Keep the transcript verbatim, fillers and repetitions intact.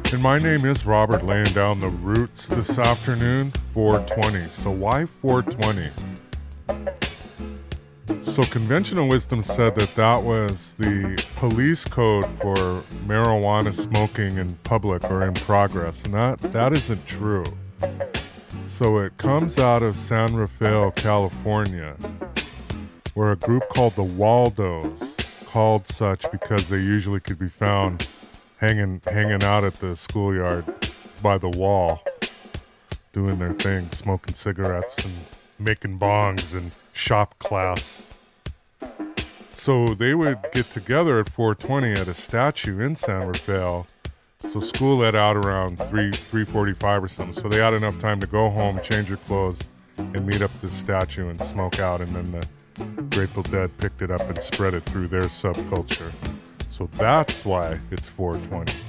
And my name is Robert, laying down the roots this afternoon, four twenty. So why four twenty? So conventional wisdom said that that was the police code for marijuana smoking in public or in progress, and that, that isn't true. So it comes out of San Rafael, California, where a group called the Waldos, called such because they usually could be found hanging hanging out at the schoolyard by the wall, doing their thing, smoking cigarettes and making bongs and shop class. So they would get together at four twenty at a statue in San Rafael. So school let out around three three forty-five or something. So they had enough time to go home, change their clothes, and meet up at the statue and smoke out. And then the Grateful Dead picked it up and spread it through their subculture. So that's why it's four twenty.